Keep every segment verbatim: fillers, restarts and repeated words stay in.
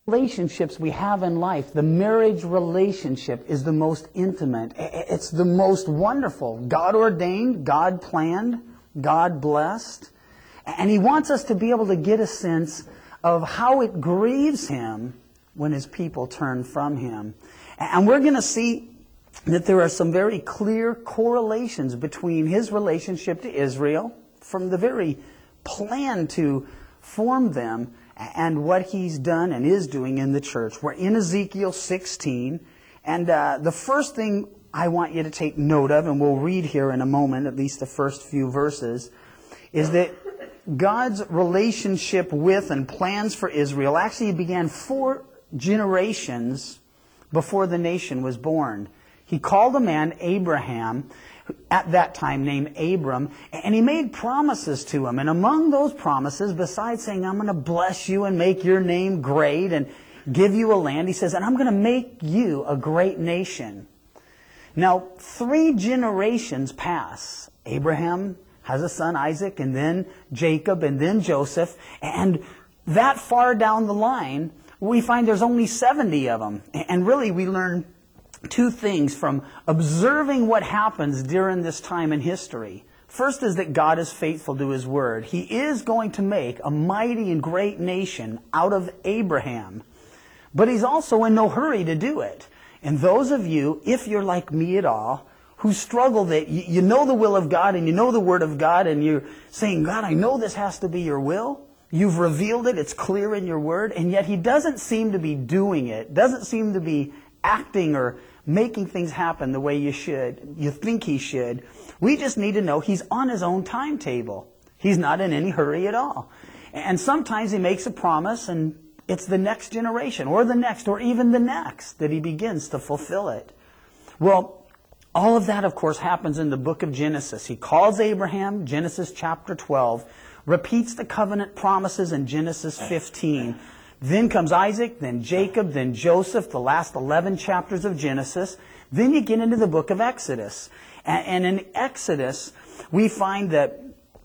relationships we have in life, the marriage relationship is the most intimate. It's the most wonderful. God ordained, God planned, God blessed. And He wants us to be able to get a sense of how it grieves Him when His people turn from Him. And we're going to see that there are some very clear correlations between His relationship to Israel, from the very plan to form them, and what He's done and is doing in the church. We're in Ezekiel sixteen, and uh, the first thing I want you to take note of, and we'll read here in a moment, at least the first few verses, is that God's relationship with and plans for Israel actually began four generations before the nation was born. He called a man, Abraham, at that time named Abram, and He made promises to him. And among those promises, besides saying, I'm going to bless you and make your name great and give you a land, He says, and I'm going to make you a great nation. Now, three generations pass. Abraham has a son, Isaac, and then Jacob, and then Joseph. And that far down the line, we find there's only seventy of them. And really, we learn two things from observing what happens during this time in history. First is that God is faithful to His word. He is going to make a mighty and great nation out of Abraham. But He's also in no hurry to do it. And those of you, if you're like me at all, who struggle that you know the will of God and you know the word of God and you're saying, God, I know this has to be your will. You've revealed it. It's clear in your word. And yet He doesn't seem to be doing it. Doesn't seem to be acting or making things happen the way you should, you think He should. We just need to know He's on His own timetable. He's not in any hurry at all. And sometimes He makes a promise and it's the next generation or the next or even the next that He begins to fulfill it. Well, all of that, of course, happens in the book of Genesis. He calls Abraham, Genesis chapter twelve, repeats the covenant promises in Genesis fifteen. Then comes Isaac, then Jacob, then Joseph, the last eleven chapters of Genesis. Then you get into the book of Exodus. And in Exodus, we find that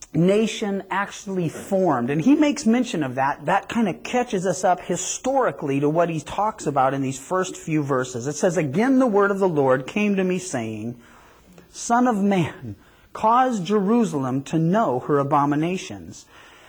nation actually formed. And he makes mention of that. That kind of catches us up historically to what he talks about in these first few verses. It says, again the word of the Lord came to me saying, Son of man, cause Jerusalem to know her abominations.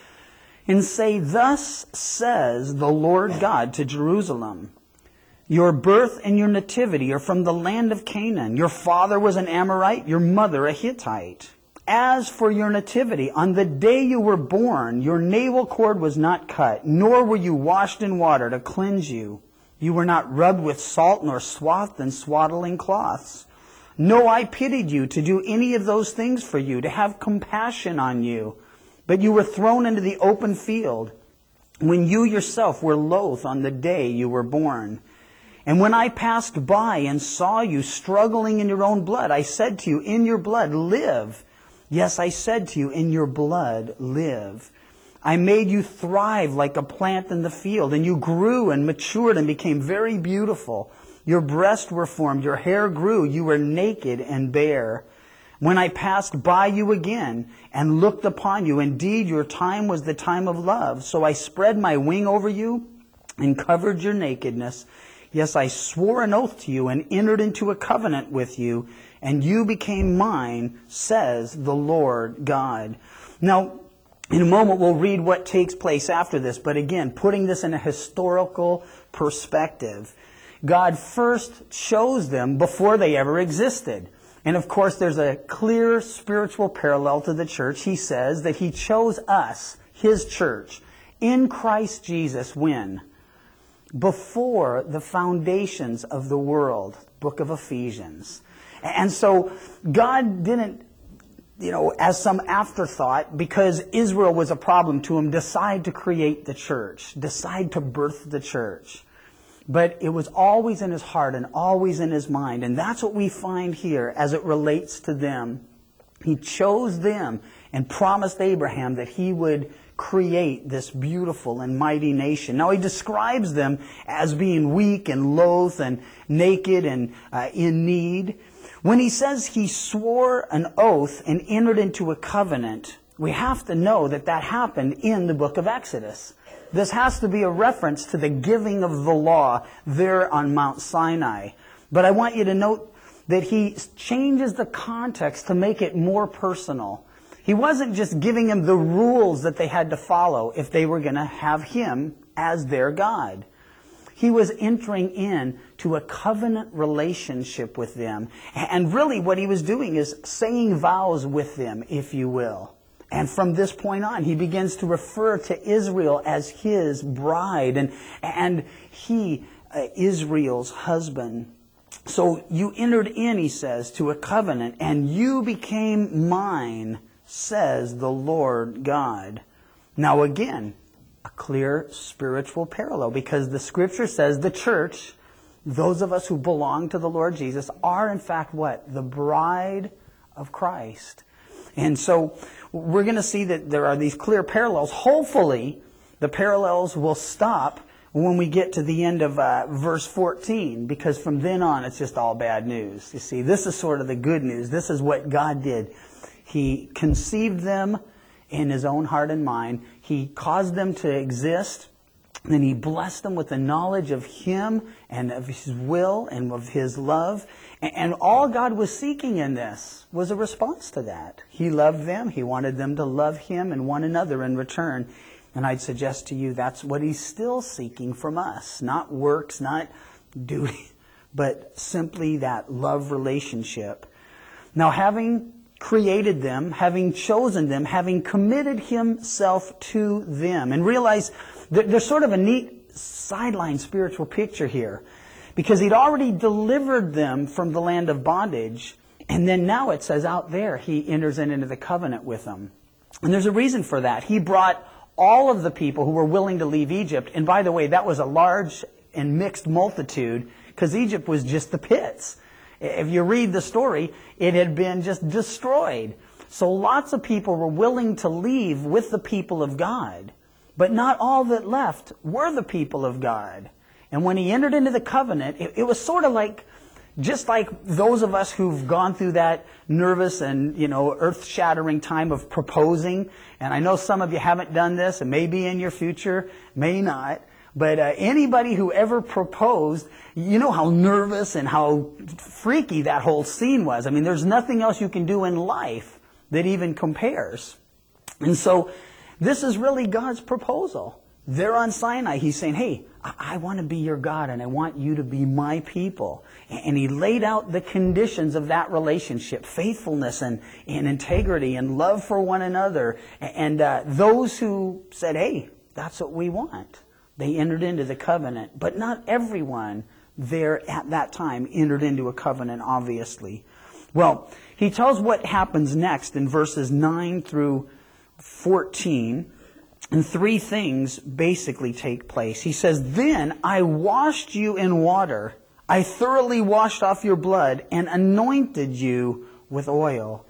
And say, thus says the Lord God to Jerusalem, your birth and your nativity are from the land of Canaan. Your father was an Amorite, your mother a Hittite. As for your nativity, on the day you were born, your navel cord was not cut, nor were you washed in water to cleanse you. You were not rubbed with salt, nor swathed in swaddling cloths. No, I pitied you to do any of those things for you, to have compassion on you. But you were thrown into the open field when you yourself were loath on the day you were born. And when I passed by and saw you struggling in your own blood, I said to you, in your blood, live. Yes, I said to you, in your blood, live. I made you thrive like a plant in the field, and you grew and matured and became very beautiful. Your breasts were formed, your hair grew, you were naked and bare. When I passed by you again and looked upon you, indeed your time was the time of love. So I spread my wing over you and covered your nakedness. Yes, I swore an oath to you and entered into a covenant with you, and you became mine, says the Lord God. Now, in a moment we'll read what takes place after this, but again, putting this in a historical perspective. God first chose them before they ever existed. And of course, there's a clear spiritual parallel to the church. He says that He chose us, His church, in Christ Jesus when? Before the foundations of the world, book of Ephesians. And so God didn't, you know, as some afterthought, because Israel was a problem to Him, decide to create the church, decide to birth the church. But it was always in His heart and always in His mind. And that's what we find here as it relates to them. He chose them and promised Abraham that he would create this beautiful and mighty nation. Now He describes them as being weak and loath and naked and uh, in need. When He says He swore an oath and entered into a covenant, we have to know that that happened in the book of Exodus. this has to be a reference to the giving of the law there on Mount Sinai. But I want you to note that he changes the context to make it more personal. He wasn't just giving them the rules that they had to follow if they were going to have him as their God. He was entering in to a covenant relationship with them. And really what he was doing is saying vows with them, if you will. And from this point on, he begins to refer to Israel as his bride and, and he, uh, Israel's husband. So you entered in, he says, to a covenant, and you became mine, says the Lord God. Now again, a clear spiritual parallel, because the Scripture says the church, those of us who belong to the Lord Jesus, are in fact what? The bride of Christ. And so we're going to see that there are these clear parallels. Hopefully, the parallels will stop when we get to the end of uh, verse fourteen, because from then on it's just all bad news. You see, this is sort of the good news. This is what God did. He conceived them in his own heart and mind. He caused them to exist. Then he blessed them with the knowledge of him and of his will and of his love. And all God was seeking in this was a response to that. He loved them. He wanted them to love him and one another in return. And I'd suggest to you that's what he's still seeking from us. Not works, not duty, but simply that love relationship. Now, having created them, having chosen them, having committed himself to them. And realize that there's sort of a neat sideline spiritual picture here. Because he'd already delivered them from the land of bondage. And then now it says out there he enters into the covenant with them. And there's a reason for that. He brought all of the people who were willing to leave Egypt. And by the way, that was a large and mixed multitude, because Egypt was just the pits. If you read the story, it had been just destroyed. So lots of people were willing to leave with the people of God. But not all that left were the people of God. And when he entered into the covenant, it, it was sort of like, just like those of us who've gone through that nervous and, you know, earth-shattering time of proposing. And I know some of you haven't done this, and maybe in your future, may not. But uh, anybody who ever proposed, you know how nervous and how freaky that whole scene was. I mean, there's nothing else you can do in life that even compares. And so this is really God's proposal. There on Sinai, he's saying, hey, I, I want to be your God, and I want you to be my people. And he laid out the conditions of that relationship, faithfulness and, and integrity and love for one another. And uh, those who said, hey, that's what we want, they entered into the covenant. But not everyone there at that time entered into a covenant, obviously. Well, he tells what happens next in verses nine through fourteen. And three things basically take place. He says, then I washed you in water. I thoroughly washed off your blood and anointed you with oil.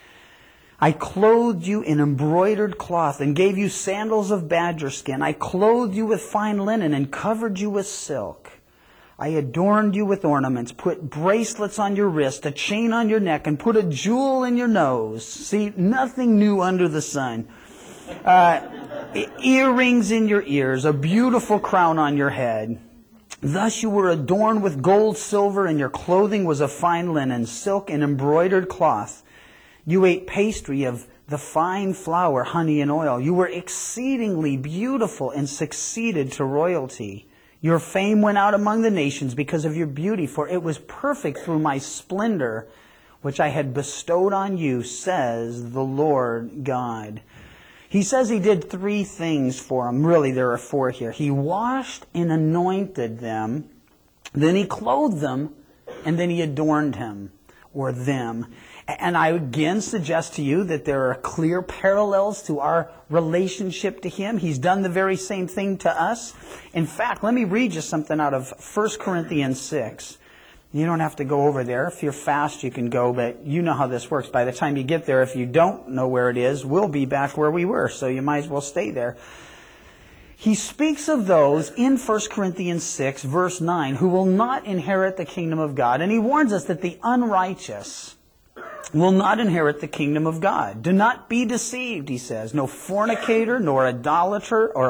I clothed you in embroidered cloth and gave you sandals of badger skin. I clothed you with fine linen and covered you with silk. I adorned you with ornaments, put bracelets on your wrist, a chain on your neck, and put a jewel in your nose. See, nothing new under the sun. Uh, earrings in your ears, a beautiful crown on your head. Thus you were adorned with gold, silver, and your clothing was of fine linen, silk, and embroidered cloth. You ate pastry of the fine flour, honey, and oil. You were exceedingly beautiful and succeeded to royalty. Your fame went out among the nations because of your beauty, for it was perfect through my splendor, which I had bestowed on you, says the Lord God. He says he did three things for them. Really, there are four here. He washed and anointed them. Then he clothed them. And then he adorned him or them. And I again suggest to you that there are clear parallels to our relationship to him. He's done the very same thing to us. In fact, let me read you something out of First Corinthians six. You don't have to go over there. If you're fast, you can go, but you know how this works. By the time you get there, if you don't know where it is, we'll be back where we were, so you might as well stay there. He speaks of those in First Corinthians six, verse nine, who will not inherit the kingdom of God. And he warns us that the unrighteous will not inherit the kingdom of God. Do not be deceived, he says. No fornicator, nor idolater, or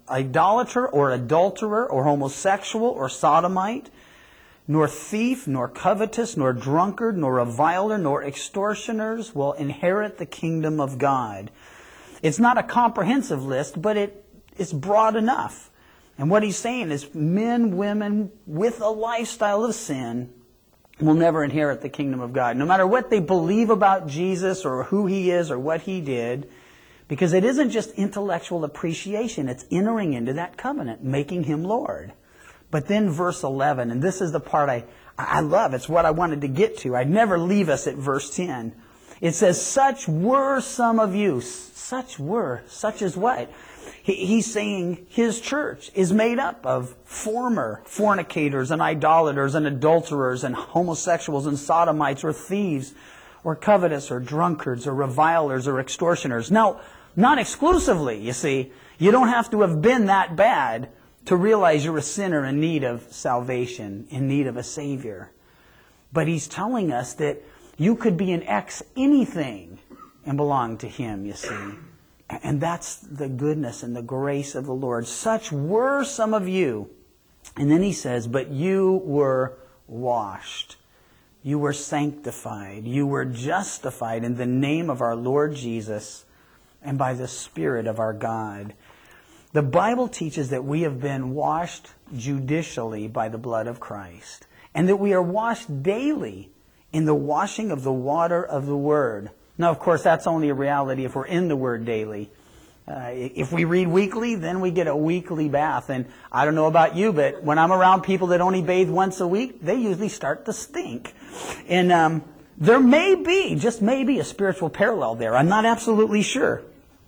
idolater or adulterer or homosexual or sodomite, nor thief, nor covetous, nor drunkard, nor reviler, nor extortioners will inherit the kingdom of God. It's not a comprehensive list, but it, it's broad enough. And what he's saying is men, women with a lifestyle of sin will never inherit the kingdom of God. No matter what they believe about Jesus or who he is or what he did, because it isn't just intellectual appreciation, it's entering into that covenant, making him Lord. But then verse eleven, and this is the part I, I love, it's what I wanted to get to. I'd never leave us at verse ten. It says, such were some of you. Such were. Such as what? He, he's saying his church is made up of former fornicators and idolaters and adulterers and homosexuals and sodomites or thieves or covetous or drunkards or revilers or extortioners. Now, not exclusively, you see. You don't have to have been that bad to realize you're a sinner in need of salvation, in need of a Savior. But he's telling us that you could be an ex anything and belong to him, you see. And that's the goodness and the grace of the Lord. Such were some of you. And then he says, but you were washed. You were sanctified. You were justified in the name of our Lord Jesus and by the Spirit of our God. The Bible teaches that we have been washed judicially by the blood of Christ, and that we are washed daily in the washing of the water of the Word. Now, of course, that's only a reality if we're in the Word daily. Uh, if we read weekly, then we get a weekly bath. And I don't know about you, but when I'm around people that only bathe once a week, they usually start to stink. And um, there may be, just maybe, a spiritual parallel there. I'm not absolutely sure.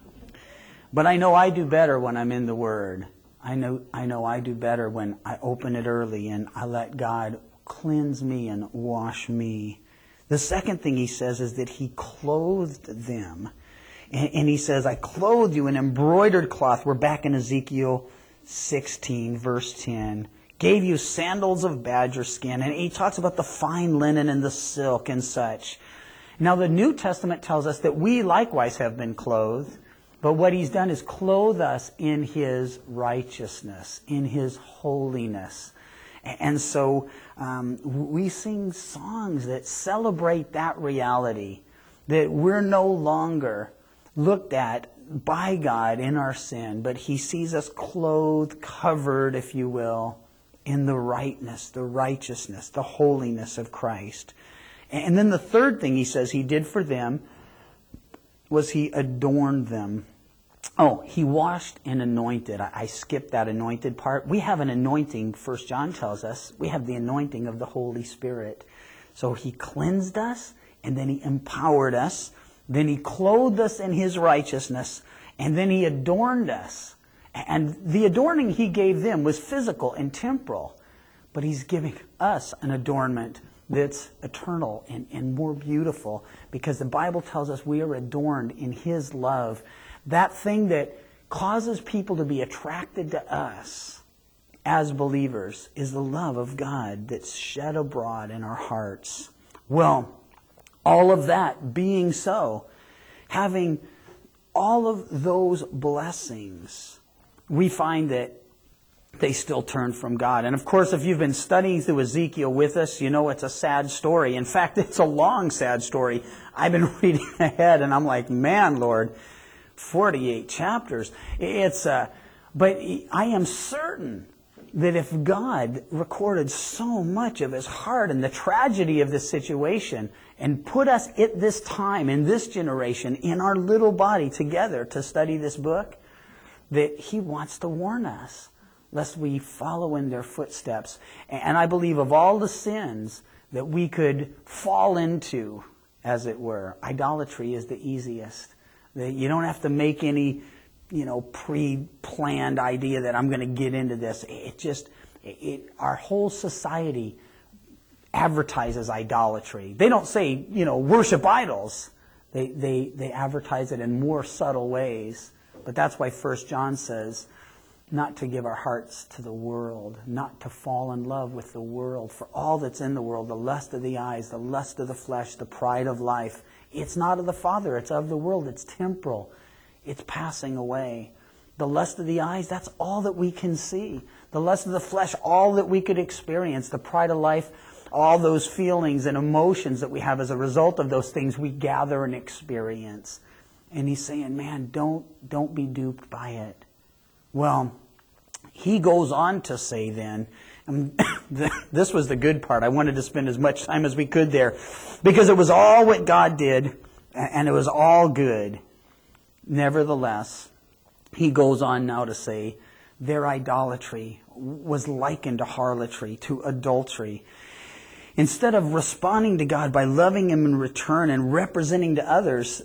But I know I do better when I'm in the Word. I know I know I do better when I open it early and I let God cleanse me and wash me. The second thing he says is that he clothed them. And, and he says, I clothed you in embroidered cloth. We're back in Ezekiel sixteen, verse ten. Gave you sandals of badger skin. And he talks about the fine linen and the silk and such. Now the New Testament tells us that we likewise have been clothed. But what he's done is clothe us in his righteousness, in his holiness. And so um, we sing songs that celebrate that reality, that we're no longer looked at by God in our sin, but he sees us clothed, covered, if you will, in the rightness, the righteousness, the holiness of Christ. And then the third thing he says he did for them was he adorned them. Oh, he washed and anointed. I, I skipped that anointed part. We have an anointing, First John tells us. We have the anointing of the Holy Spirit. So he cleansed us, and then he empowered us. Then he clothed us in his righteousness, and then he adorned us. And the adorning he gave them was physical and temporal. But he's giving us an adornment that's eternal and, and more beautiful, because the Bible tells us we are adorned in his love. That thing that causes people to be attracted to us as believers is the love of God that's shed abroad in our hearts. Well, all of that being so, having all of those blessings, we find that they still turn from God. And of course, if you've been studying through Ezekiel with us, you know it's a sad story. In fact, it's a long, sad story. I've been reading ahead and I'm like, man, Lord, forty-eight chapters. It's uh, but I am certain that if God recorded so much of his heart and the tragedy of this situation and put us at this time, in this generation, in our little body together to study this book, that he wants to warn us, lest we follow in their footsteps. And I believe of all the sins that we could fall into, as it were, idolatry is the easiest. That you don't have to make any, you know, pre-planned idea that I'm going to get into this. It just, it, it, our whole society advertises idolatry. They don't say, you know, worship idols. They, they, they advertise it in more subtle ways. But that's why First John says, not to give our hearts to the world, not to fall in love with the world. For all that's in the world, the lust of the eyes, the lust of the flesh, the pride of life, it's not of the Father, it's of the world, it's temporal, it's passing away. The lust of the eyes, that's all that we can see. The lust of the flesh, all that we could experience. The pride of life, all those feelings and emotions that we have as a result of those things we gather and experience. And he's saying, man, don't, don't be duped by it. Well, he goes on to say then, and this was the good part. I wanted to spend as much time as we could there, because it was all what God did, and it was all good. Nevertheless, he goes on now to say, their idolatry was likened to harlotry, to adultery. Instead of responding to God by loving Him in return and representing to others,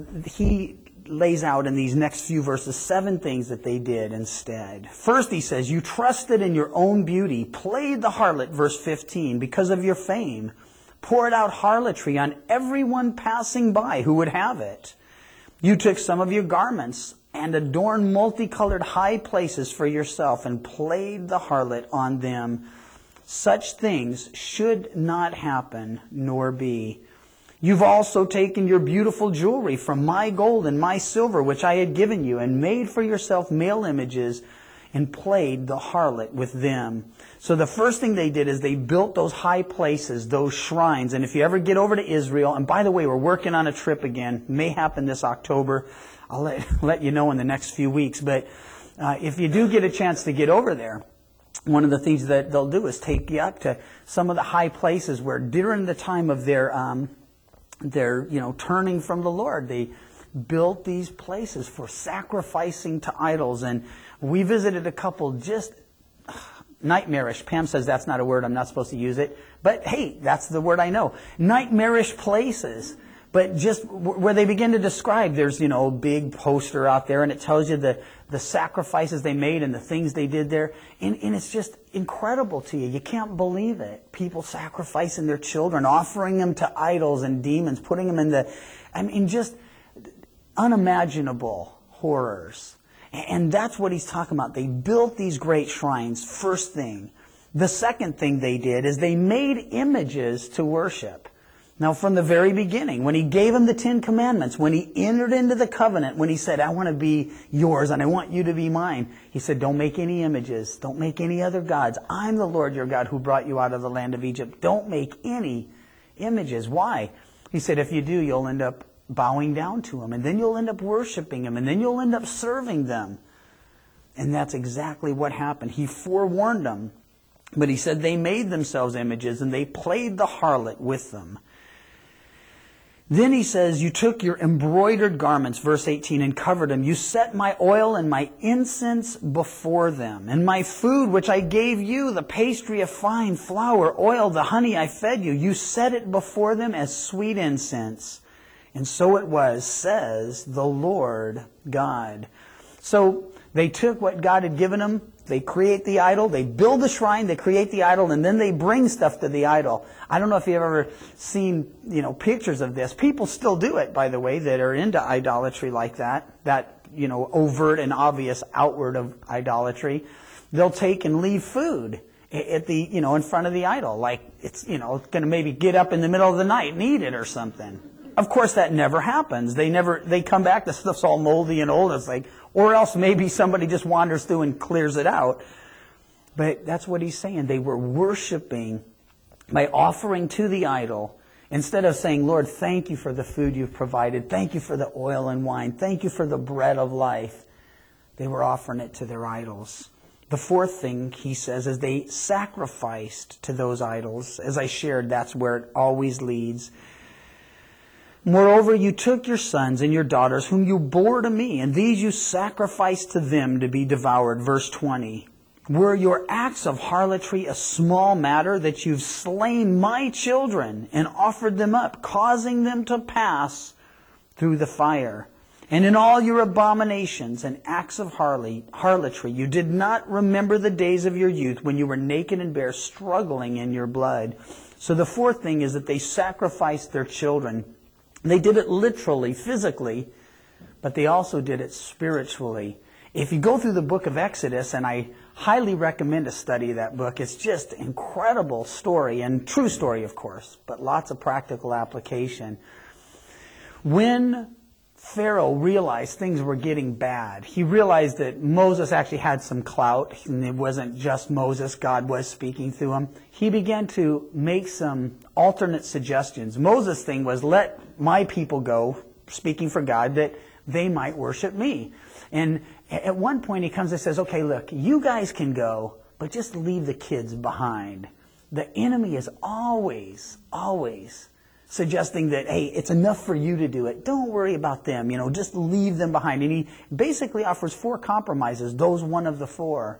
he lays out in these next few verses seven things that they did instead. First, he says, you trusted in your own beauty, played the harlot, verse fifteen, because of your fame, poured out harlotry on everyone passing by who would have it. You took some of your garments and adorned multicolored high places for yourself and played the harlot on them. Such things should not happen, nor be. You've also taken your beautiful jewelry from my gold and my silver, which I had given you, and made for yourself male images and played the harlot with them. So the first thing they did is they built those high places, those shrines. And if you ever get over to Israel, and by the way, we're working on a trip again, may happen this October. I'll let, let you know in the next few weeks. But uh, if you do get a chance to get over there, one of the things that they'll do is take you up to some of the high places where during the time of their, um, their you know, turning from the Lord, they built these places for sacrificing to idols. And we visited a couple just nightmarish. Pam says that's not a word, I'm not supposed to use it. But hey, that's the word I know. Nightmarish places. But just where they begin to describe, there's, you know, a big poster out there and it tells you the, the sacrifices they made and the things they did there. And, and it's just incredible to you. You can't believe it. People sacrificing their children, offering them to idols and demons, putting them in the, I mean, just unimaginable horrors. And that's what he's talking about. They built these great shrines, first thing. The second thing they did is they made images to worship. Now, from the very beginning, when he gave them the Ten Commandments, when he entered into the covenant, when he said, I want to be yours and I want you to be mine, he said, don't make any images. Don't make any other gods. I'm the Lord your God who brought you out of the land of Egypt. Don't make any images. Why? He said, if you do, you'll end up bowing down to him, and then you'll end up worshiping him, and then you'll end up serving them. And that's exactly what happened. He forewarned them, but he said they made themselves images and they played the harlot with them. Then he says, you took your embroidered garments, verse eighteen, and covered them. You set my oil and my incense before them, and my food which I gave you, the pastry of fine flour, oil, the honey I fed you, you set it before them as sweet incense. And so it was, says the Lord God. So they took what God had given them, they create the idol, they build the shrine, they create the idol, and then they bring stuff to the idol. I don't know if you've ever seen, you know, pictures of this. People still do it, by the way, that are into idolatry like that, that, you know, overt and obvious outward of idolatry. They'll take and leave food at the, you know, in front of the idol, like it's, you know, going to maybe get up in the middle of the night and eat it or something. Of course, that never happens. They never, they come back, the stuff's all moldy and old. It's like, or else maybe somebody just wanders through and clears it out. But that's what he's saying. They were worshiping by offering to the idol. Instead of saying, Lord, thank you for the food you've provided. Thank you for the oil and wine. Thank you for the bread of life. They were offering it to their idols. The fourth thing, he says, is they sacrificed to those idols. As I shared, that's where it always leads. Moreover, you took your sons and your daughters, whom you bore to me, and these you sacrificed to them to be devoured. Verse twenty. Were your acts of harlotry a small matter, that you've slain my children and offered them up, causing them to pass through the fire? And in all your abominations and acts of harlotry, you did not remember the days of your youth, when you were naked and bare, struggling in your blood. So the fourth thing is that they sacrificed their children. They did it literally, physically, but they also did it spiritually. If you go through the book of Exodus, and I highly recommend a study of that book, it's just an incredible story, and true story, of course, but lots of practical application. When Pharaoh realized things were getting bad. He realized that Moses actually had some clout, and it wasn't just Moses. God was speaking through him. He began to make some alternate suggestions. Moses' thing was, let my people go, speaking for God, that they might worship me. And at one point he comes and says, okay, look, you guys can go, but just leave the kids behind. The enemy is always, always suggesting that, hey, it's enough for you to do it. Don't worry about them. You know, just leave them behind. And he basically offers four compromises, those one of the four.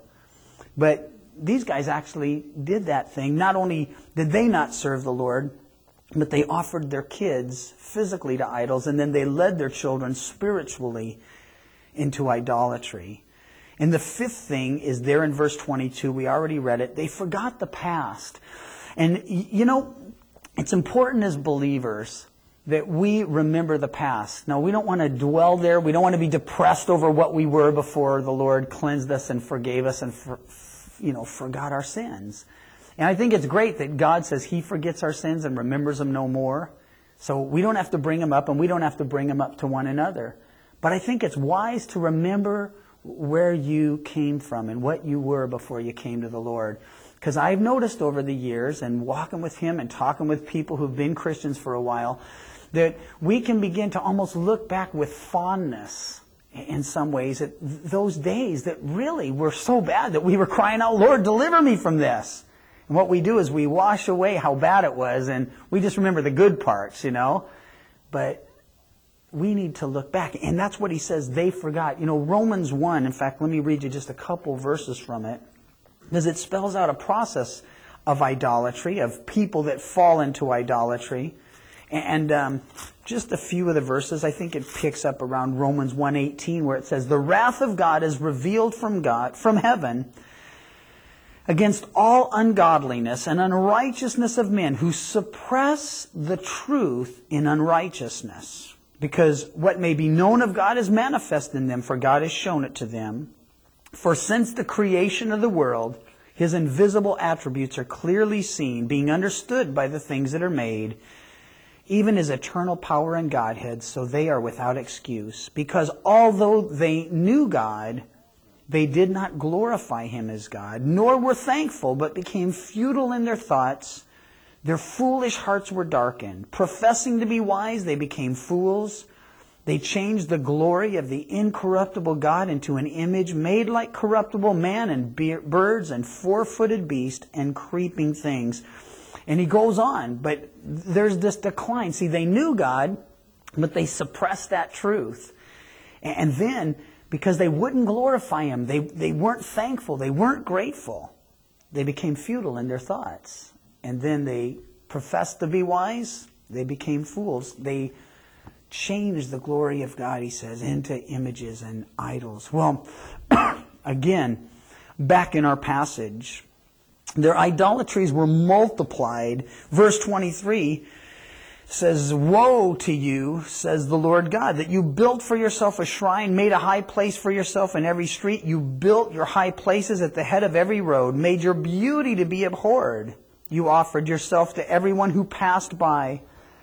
But these guys actually did that thing. Not only did they not serve the Lord, but they offered their kids physically to idols, and then they led their children spiritually into idolatry. And the fifth thing is there in verse twenty-two. We already read it. They forgot the past. And, you know, it's important as believers that we remember the past. Now, we don't want to dwell there. We don't want to be depressed over what we were before the Lord cleansed us and forgave us and, for, you know, forgot our sins. And I think it's great that God says He forgets our sins and remembers them no more. So we don't have to bring them up, and we don't have to bring them up to one another. But I think it's wise to remember where you came from and what you were before you came to the Lord. Because I've noticed over the years, and walking with Him and talking with people who've been Christians for a while, that we can begin to almost look back with fondness in some ways at those days that really were so bad that we were crying out, Lord, deliver me from this. And what we do is we wash away how bad it was, and we just remember the good parts, you know. But we need to look back. And that's what he says they forgot. You know, Romans one, in fact, let me read you just a couple verses from it, because it spells out a process of idolatry, of people that fall into idolatry. And um, just a few of the verses, I think it picks up around Romans one eighteen, where it says, the wrath of God is revealed from God, from heaven, against all ungodliness and unrighteousness of men who suppress the truth in unrighteousness. Because what may be known of God is manifest in them, for God has shown it to them. For since the creation of the world, His invisible attributes are clearly seen, being understood by the things that are made, even His eternal power and Godhead, so they are without excuse. Because although they knew God, they did not glorify Him as God, nor were thankful, but became futile in their thoughts. Their foolish hearts were darkened. Professing to be wise, they became fools. They changed the glory of the incorruptible God into an image made like corruptible man and birds and four-footed beasts and creeping things. And he goes on, but there's this decline. See, they knew God, but they suppressed that truth. And then, because they wouldn't glorify Him, they, they weren't thankful, they weren't grateful, they became futile in their thoughts. And then they professed to be wise, they became fools. They changed the glory of God, he says, into images and idols. Well, again, back in our passage, their idolatries were multiplied. Verse twenty-three says, woe to you, says the Lord God, that you built for yourself a shrine, made a high place for yourself in every street. You built your high places at the head of every road, made your beauty to be abhorred. You offered yourself to everyone who passed by,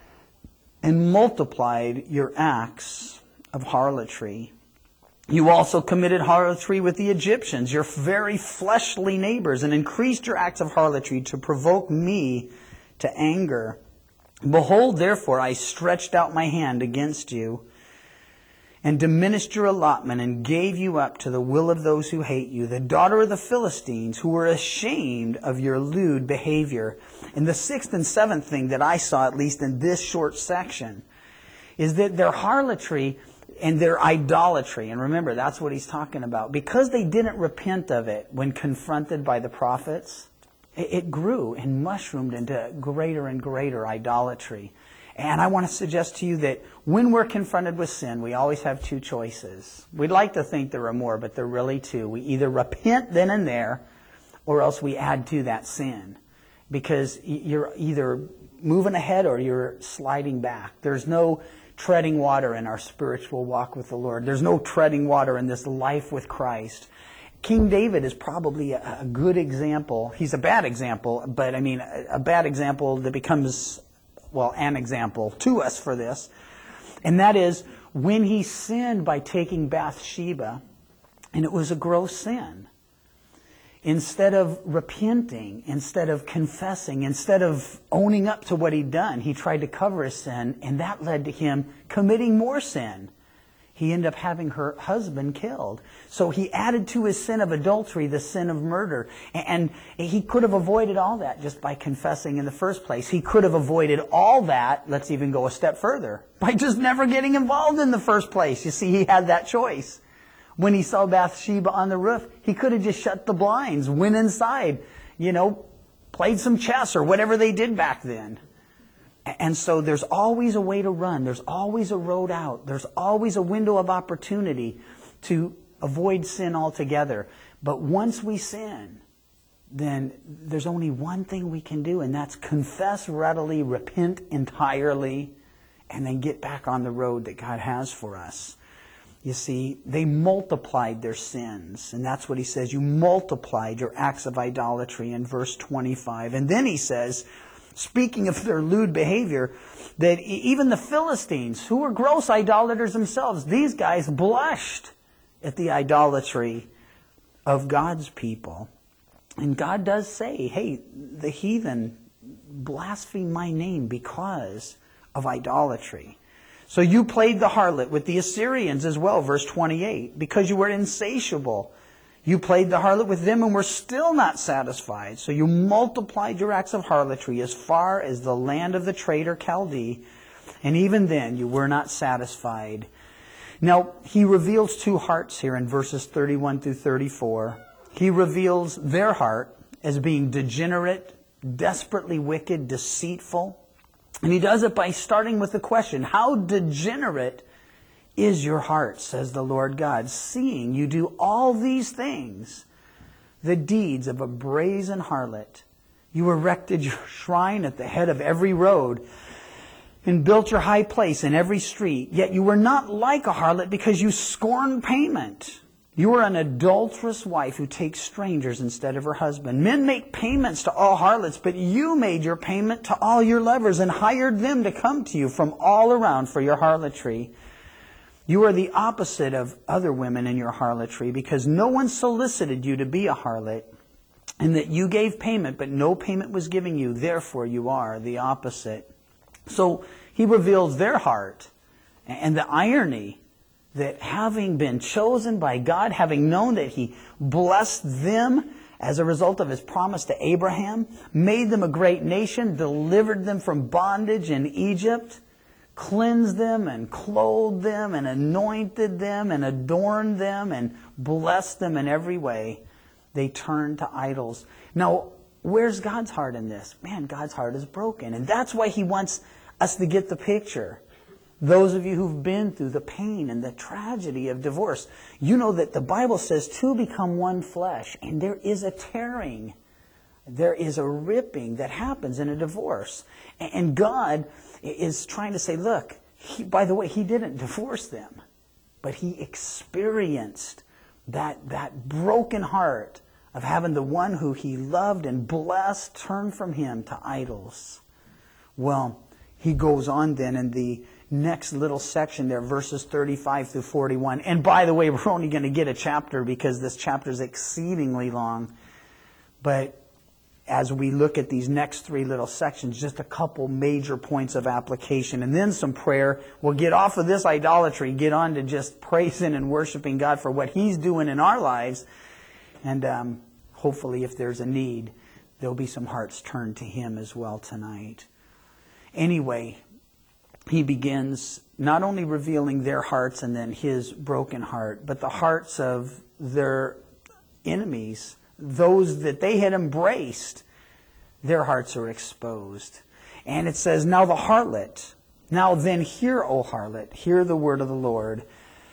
and multiplied your acts of harlotry. You also committed harlotry with the Egyptians, your very fleshly neighbors, and increased your acts of harlotry to provoke me to anger. Behold, therefore, I stretched out my hand against you, and diminished your allotment, and gave you up to the will of those who hate you, the daughter of the Philistines, who were ashamed of your lewd behavior. And the sixth and seventh thing that I saw, at least in this short section, is that their harlotry and their idolatry, and remember, that's what he's talking about, because they didn't repent of it when confronted by the prophets, it grew and mushroomed into greater and greater idolatry. And I want to suggest to you that when we're confronted with sin, we always have two choices. We'd like to think there are more, but there are really two. We either repent then and there, or else we add to that sin. Because you're either moving ahead or you're sliding back. There's no treading water in our spiritual walk with the Lord. There's no treading water in this life with Christ. King David is probably a, a good example. He's a bad example, but I mean, a, a bad example that becomes, well, an example to us for this. And that is when he sinned by taking Bathsheba, and it was a gross sin, instead of repenting, instead of confessing, instead of owning up to what he'd done, he tried to cover his sin, and that led to him committing more sin. He ended up having her husband killed. So he added to his sin of adultery the sin of murder. And he could have avoided all that just by confessing in the first place. He could have avoided all that, let's even go a step further, by just never getting involved in the first place. You see, he had that choice. When he saw Bathsheba on the roof, he could have just shut the blinds, went inside, you know, played some chess or whatever they did back then. And so there's always a way to run. There's always a road out. There's always a window of opportunity to avoid sin altogether. But once we sin, then there's only one thing we can do, and that's confess readily, repent entirely, and then get back on the road that God has for us. You see, they multiplied their sins. And that's what he says. You multiplied your acts of idolatry in verse twenty-five. And then he says, speaking of their lewd behavior, that even the Philistines, who were gross idolaters themselves, these guys blushed at the idolatry of God's people. And God does say, hey, the heathen blaspheme my name because of idolatry. So you played the harlot with the Assyrians as well, verse twenty-eight, because you were insatiable. You played the harlot with them and were still not satisfied. So you multiplied your acts of harlotry as far as the land of the traitor Chaldee, and even then you were not satisfied. Now, he reveals two hearts here in verses thirty-one through thirty-four. He reveals their heart as being degenerate, desperately wicked, deceitful. And he does it by starting with the question, how degenerate is your heart, says the Lord God, seeing you do all these things, the deeds of a brazen harlot. You erected your shrine at the head of every road and built your high place in every street. Yet you were not like a harlot because you scorned payment. You are an adulterous wife who takes strangers instead of her husband. Men make payments to all harlots, but you made your payment to all your lovers and hired them to come to you from all around for your harlotry. You are the opposite of other women in your harlotry, because no one solicited you to be a harlot, and that you gave payment, but no payment was given you. Therefore, you are the opposite. So he reveals their heart and the irony that having been chosen by God, having known that he blessed them as a result of his promise to Abraham, made them a great nation, delivered them from bondage in Egypt, cleansed them and clothed them and anointed them and adorned them and blessed them in every way, they turned to idols. Now, where's God's heart in this? Man, God's heart is broken. And that's why he wants us to get the picture. Those of you who've been through the pain and the tragedy of divorce, you know that the Bible says two become one flesh, and there is a tearing. There is a ripping that happens in a divorce. And God is trying to say, look, he, by the way, he didn't divorce them, but he experienced that, that broken heart of having the one who he loved and blessed turn from him to idols. Well, he goes on then in the next little section there, verses thirty-five through forty-one. And by the way, we're only going to get a chapter because this chapter is exceedingly long. But as we look at these next three little sections, just a couple major points of application and then some prayer. We'll get off of this idolatry, get on to just praising and worshiping God for what he's doing in our lives. And um, hopefully if there's a need, there'll be some hearts turned to him as well tonight. Anyway, he begins not only revealing their hearts and then his broken heart, but the hearts of their enemies, those that they had embraced, their hearts are exposed. And it says, now the harlot, now then hear, O harlot, hear the word of the Lord.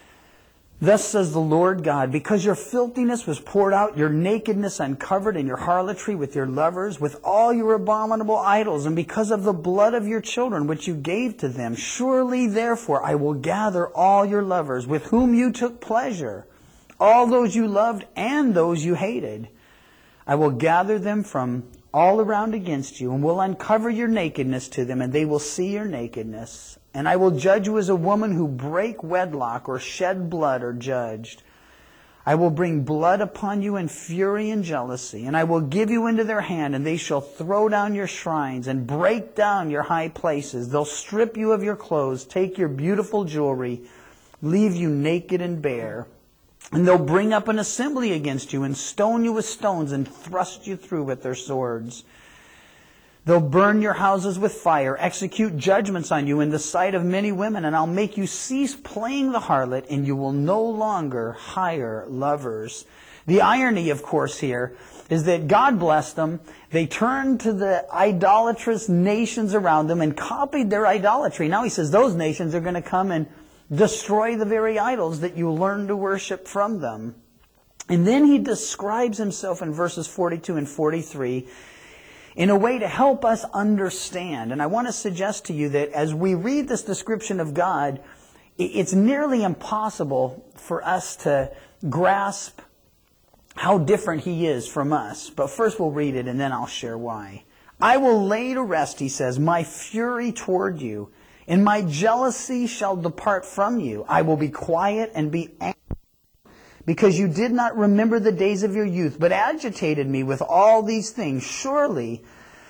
Thus says the Lord God, because your filthiness was poured out, your nakedness uncovered, and your harlotry with your lovers, with all your abominable idols, and because of the blood of your children which you gave to them, surely therefore I will gather all your lovers with whom you took pleasure, all those you loved and those you hated. I will gather them from all around against you, and will uncover your nakedness to them, and they will see your nakedness And I will judge you as a woman who break wedlock or shed blood are judged. I will bring blood upon you in fury and jealousy, and I will give you into their hand, and they shall throw down your shrines and break down your high places. They'll strip you of your clothes, take your beautiful jewelry, leave you naked and bare. And they'll bring up an assembly against you and stone you with stones and thrust you through with their swords. They'll burn your houses with fire, execute judgments on you in the sight of many women, and I'll make you cease playing the harlot, and you will no longer hire lovers. The irony, of course, here is that God blessed them. They turned to the idolatrous nations around them and copied their idolatry. Now he says those nations are going to come and destroy the very idols that you learn to worship from them. And then he describes himself in verses forty-two and forty-three in a way to help us understand. And I want to suggest to you that as we read this description of God, it's nearly impossible for us to grasp how different he is from us. But first we'll read it and then I'll share why. I will lay to rest, he says, my fury toward you, and my jealousy shall depart from you. I will be quiet and be angry, because you did not remember the days of your youth, but agitated me with all these things. Surely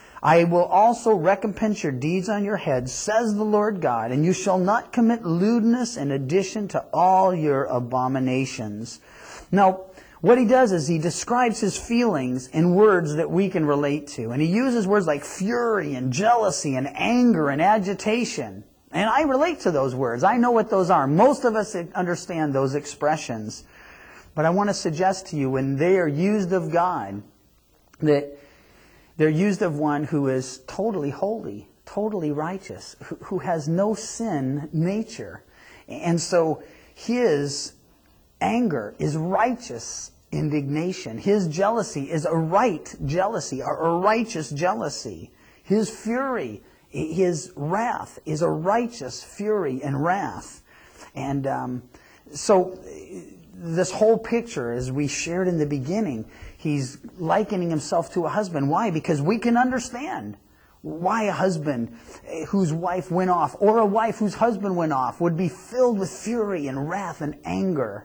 I will also recompense your deeds on your head, says the Lord God, and you shall not commit lewdness in addition to all your abominations. Now, what he does is he describes his feelings in words that we can relate to. And he uses words like fury and jealousy and anger and agitation. And I relate to those words. I know what those are. Most of us understand those expressions. But I want to suggest to you, when they are used of God, that they're used of one who is totally holy, totally righteous, who, who has no sin nature. And so his anger is righteous indignation. His jealousy is a right jealousy, or a righteous jealousy. His fury, his wrath is a righteous fury and wrath. And um, so this whole picture, as we shared in the beginning, he's likening himself to a husband. Why? Because we can understand why a husband whose wife went off, or a wife whose husband went off, would be filled with fury and wrath and anger.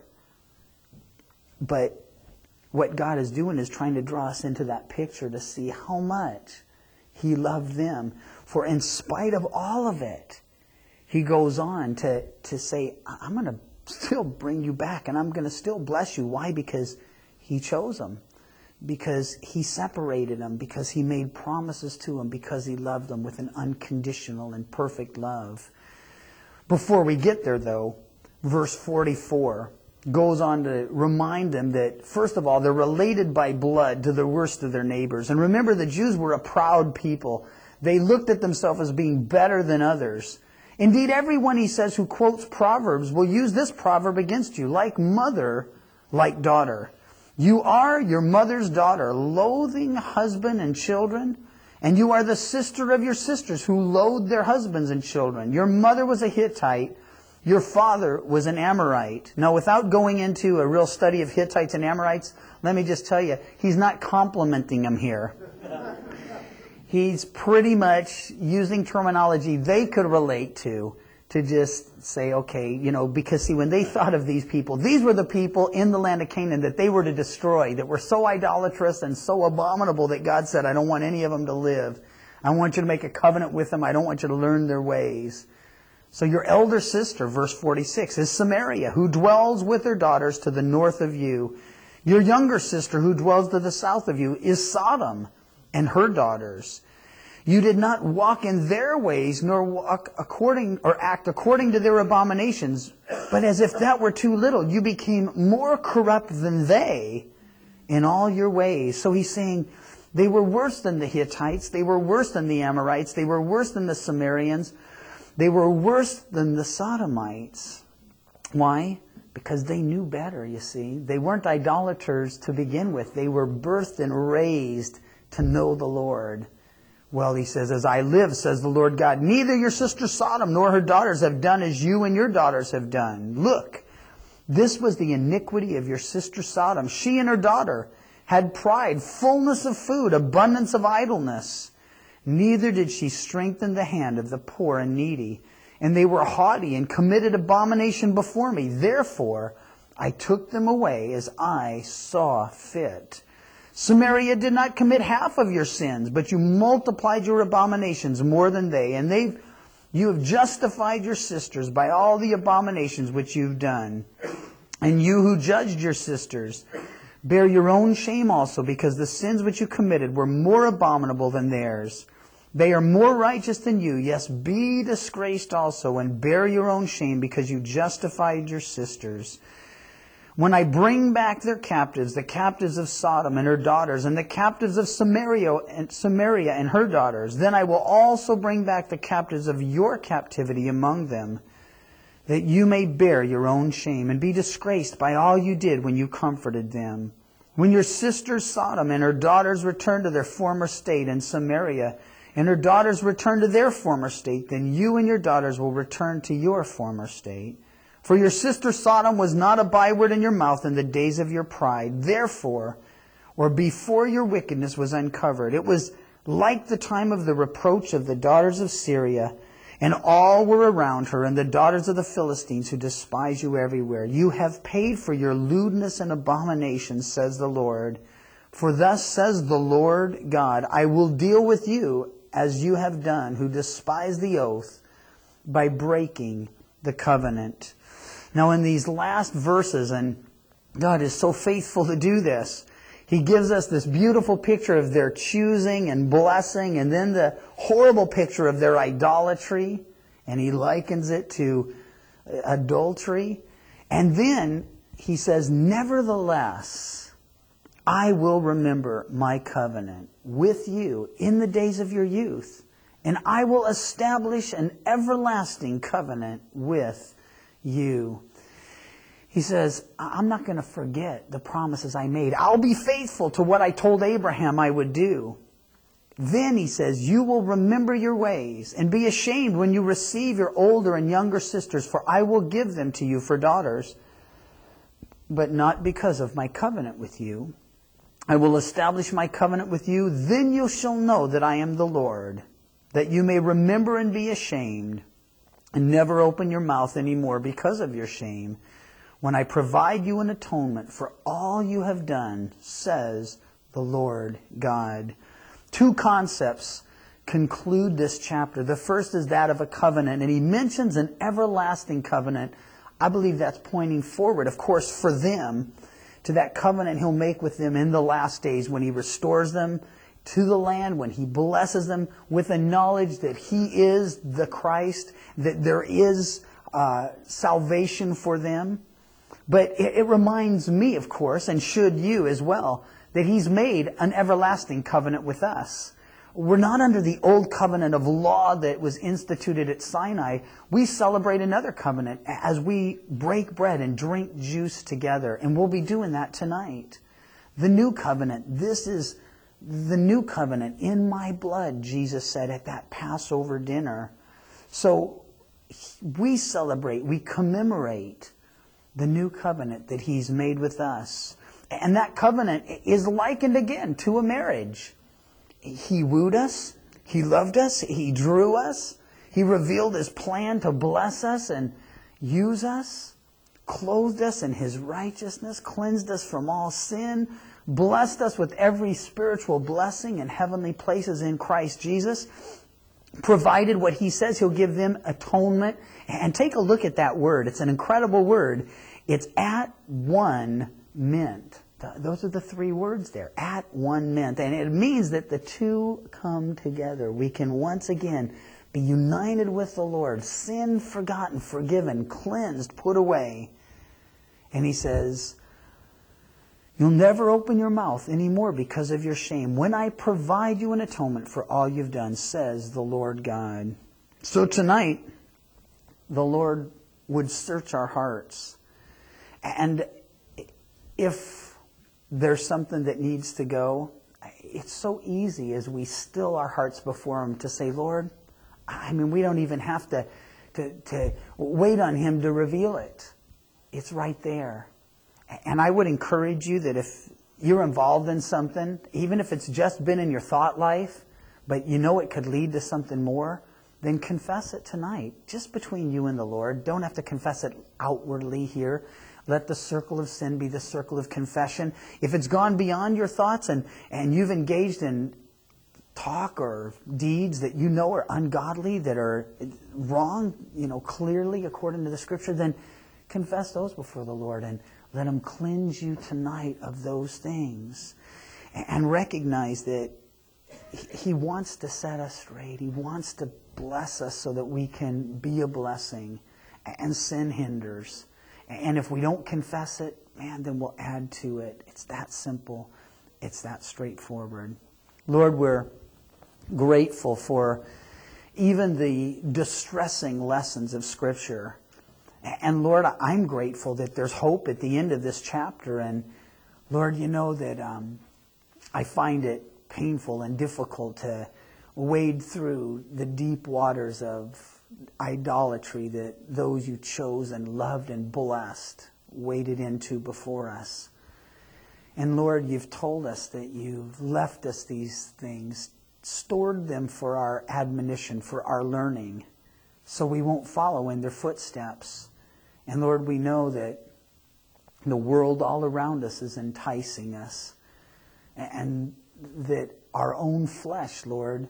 But what God is doing is trying to draw us into that picture to see how much he loved them. For in spite of all of it, he goes on to, to say, I'm going to still bring you back, and I'm going to still bless you. Why? Because he chose them. Because he separated them. Because he made promises to them. Because he loved them with an unconditional and perfect love. Before we get there, though, verse forty-four goes on to remind them that, first of all, they're related by blood to the worst of their neighbors. And remember, the Jews were a proud people. They looked at themselves as being better than others. Indeed, everyone, he says, who quotes Proverbs will use this proverb against you. Like mother, like daughter. You are your mother's daughter, loathing husband and children. And you are the sister of your sisters who loathe their husbands and children. Your mother was a Hittite. Your father was an Amorite. Now, without going into a real study of Hittites and Amorites, let me just tell you, he's not complimenting them here. He's pretty much using terminology they could relate to, to just say, okay, you know, because see, when they thought of these people, these were the people in the land of Canaan that they were to destroy, that were so idolatrous and so abominable that God said, I don't want any of them to live. I want you to make a covenant with them. I don't want you to learn their ways. So your elder sister, verse forty-six, is Samaria, who dwells with her daughters to the north of you. Your younger sister, who dwells to the south of you, is Sodom and her daughters. You did not walk in their ways, nor walk according or act according to their abominations. But as if that were too little, you became more corrupt than they in all your ways. So he's saying they were worse than the Hittites. They were worse than the Amorites. They were worse than the Sumerians. They were worse than the Sodomites. Why? Because they knew better, you see. They weren't idolaters to begin with. They were birthed and raised to know the Lord. Well, he says, as I live, says the Lord God, neither your sister Sodom nor her daughters have done as you and your daughters have done. Look, this was the iniquity of your sister Sodom. She and her daughter had pride, fullness of food, abundance of idleness. Neither did she strengthen the hand of the poor and needy. and they were haughty and committed abomination before me. Therefore, I took them away as I saw fit. Samaria did not commit half of your sins, but you multiplied your abominations more than they, and they you have justified your sisters by all the abominations which you've done. And you who judged your sisters, bear your own shame also, because the sins which you committed were more abominable than theirs. They are more righteous than you. Yes, be disgraced also, and bear your own shame, because you justified your sisters. When I bring back their captives, the captives of Sodom and her daughters, and the captives of Samaria and Samaria and her daughters, then I will also bring back the captives of your captivity among them, that you may bear your own shame and be disgraced by all you did when you comforted them. When your sister Sodom and her daughters return to their former state, and Samaria and her daughters return to their former state, then you and your daughters will return to your former state. For your sister Sodom was not a byword in your mouth in the days of your pride. Therefore, or before your wickedness was uncovered, it was like the time of the reproach of the daughters of Syria, and all were around her, and the daughters of the Philistines who despise you everywhere. You have paid for your lewdness and abomination, says the Lord. For thus says the Lord God, I will deal with you as you have done, who despise the oath, by breaking the covenant. Now in these last verses, and God is so faithful to do this, He gives us this beautiful picture of their choosing and blessing, and then the horrible picture of their idolatry, and He likens it to adultery. And then He says, nevertheless, I will remember my covenant with you in the days of your youth, and I will establish an everlasting covenant with you. He says, I'm not going to forget the promises I made. I'll be faithful to what I told Abraham I would do. Then he says, you will remember your ways and be ashamed when you receive your older and younger sisters, for I will give them to you for daughters, but not because of my covenant with you. I will establish my covenant with you. Then you shall know that I am the Lord, that you may remember and be ashamed, and never open your mouth anymore because of your shame, when I provide you an atonement for all you have done, says the Lord God. Two concepts conclude this chapter. The first is that of a covenant, and he mentions an everlasting covenant. I believe that's pointing forward, of course, for them, to that covenant he'll make with them in the last days when he restores them to the land, when he blesses them with the knowledge that he is the Christ, that there is uh, salvation for them. But it, it reminds me, of course, and should you as well, that he's made an everlasting covenant with us. We're not under the old covenant of law that was instituted at Sinai. We celebrate another covenant as we break bread and drink juice together. And we'll be doing that tonight. The new covenant, this is the new covenant in my blood, Jesus said at that Passover dinner. So we celebrate, we commemorate the new covenant that he's made with us. And that covenant is likened again to a marriage. He wooed us. He loved us. He drew us. He revealed his plan to bless us and use us, clothed us in his righteousness, cleansed us from all sin, blessed us with every spiritual blessing in heavenly places in Christ Jesus, provided what he says he'll give them, atonement. And take a look at that word. It's an incredible word. It's at one meant. Those are the three words there. At one meant. And it means that the two come together. We can once again be united with the Lord, sin forgotten, forgiven, cleansed, put away. And he says, you'll never open your mouth anymore because of your shame when I provide you an atonement for all you've done, says the Lord God. So tonight, the Lord would search our hearts. And if there's something that needs to go, it's so easy as we still our hearts before him to say, Lord, I mean, we don't even have to, to, to wait on him to reveal it. It's right there. And I would encourage you that if you're involved in something, even if it's just been in your thought life, but you know it could lead to something more, then confess it tonight, just between you and the Lord. Don't have to confess it outwardly here. Let the circle of sin be the circle of confession. If it's gone beyond your thoughts and, and you've engaged in talk or deeds that you know are ungodly, that are wrong, you know, clearly according to the Scripture, then confess those before the Lord and let Him cleanse you tonight of those things. And recognize that He wants to set us straight. He wants to bless us so that we can be a blessing. And sin hinders. And if we don't confess it, man, then we'll add to it. It's that simple. It's that straightforward. Lord, we're grateful for even the distressing lessons of Scripture. And Lord, I'm grateful that there's hope at the end of this chapter. And Lord, you know that um, I find it painful and difficult to wade through the deep waters of idolatry that those you chose and loved and blessed waded into before us. And Lord, you've told us that you've left us these things, stored them for our admonition, for our learning, so we won't follow in their footsteps. And Lord, we know that the world all around us is enticing us, and that our own flesh, Lord,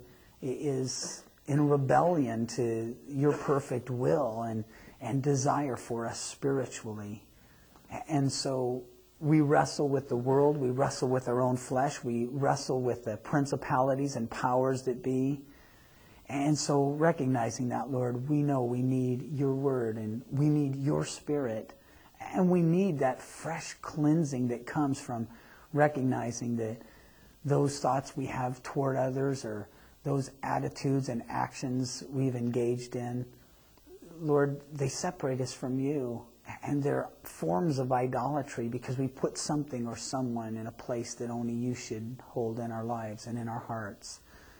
is in rebellion to your perfect will and, and desire for us spiritually. And so we wrestle with the world, we wrestle with our own flesh, we wrestle with the principalities and powers that be. And so recognizing that, Lord, we know we need your word and we need your Spirit. And we need that fresh cleansing that comes from recognizing that those thoughts we have toward others or those attitudes and actions we've engaged in, Lord, they separate us from you. And they're forms of idolatry because we put something or someone in a place that only you should hold in our lives and in our hearts.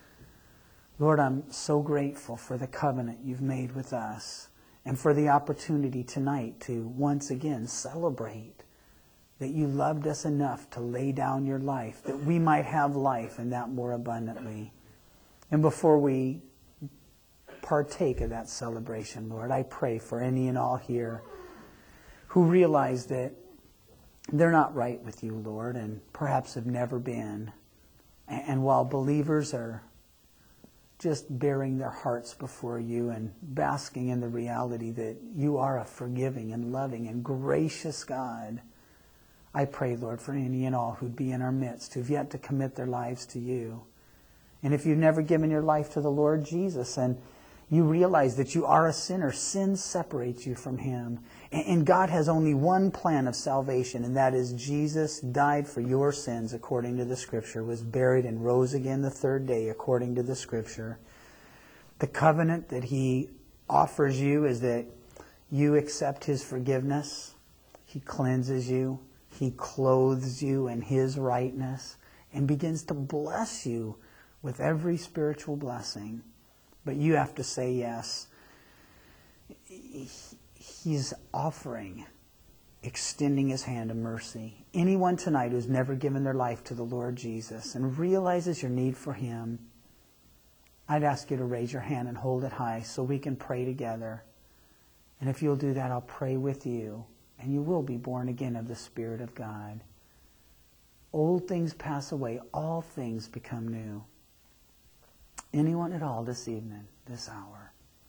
Lord, I'm so grateful for the covenant you've made with us and for the opportunity tonight to once again celebrate that you loved us enough to lay down your life, that we might have life and that more abundantly. And before we partake of that celebration, Lord, I pray for any and all here who realize that they're not right with you, Lord, and perhaps have never been. And while believers are just bearing their hearts before you and basking in the reality that you are a forgiving and loving and gracious God, I pray, Lord, for any and all who'd be in our midst who've yet to commit their lives to you. And if you've never given your life to the Lord Jesus and you realize that you are a sinner, sin separates you from Him. And God has only one plan of salvation, and that is Jesus died for your sins according to the Scripture, was buried and rose again the third day according to the Scripture. The covenant that He offers you is that you accept His forgiveness. He cleanses you. He clothes you in His rightness and begins to bless you with every spiritual blessing. But you have to say yes. He's offering, extending His hand of mercy. Anyone tonight who's never given their life to the Lord Jesus and realizes your need for Him, I'd ask you to raise your hand and hold it high so we can pray together. And if you'll do that, I'll pray with you. And you will be born again of the Spirit of God. Old things pass away. All things become new. Anyone at all this evening, this hour?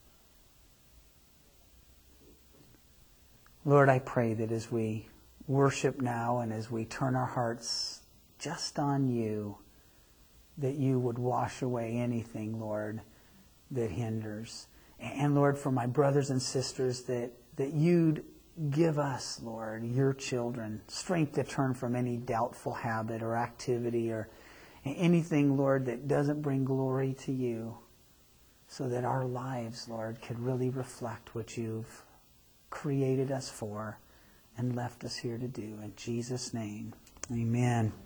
Lord, I pray that as we worship now and as we turn our hearts just on you, that you would wash away anything, Lord, that hinders. And Lord, for my brothers and sisters, that, that you'd give us, Lord, your children, strength to turn from any doubtful habit or activity or anything, Lord, that doesn't bring glory to you, so that our lives, Lord, could really reflect what you've created us for and left us here to do. In Jesus' name, amen.